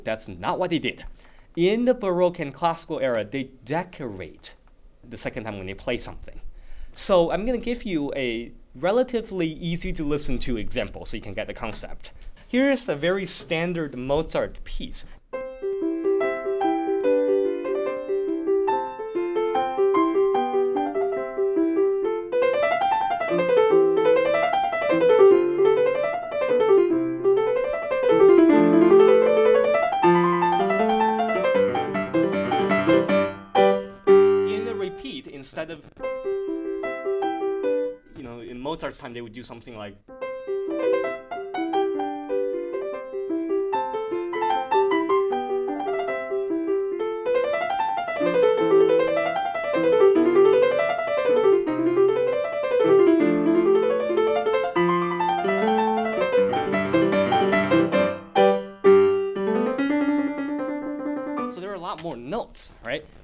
That's not what they did. In the Baroque and Classical era, they decorate the second time when they play something. So I'm going to give you a relatively easy to listen to example so you can get the concept. Here's a very standard Mozart piece. In the repeat, instead of, in Mozart's time, they would do something like. So there are a lot more notes, right?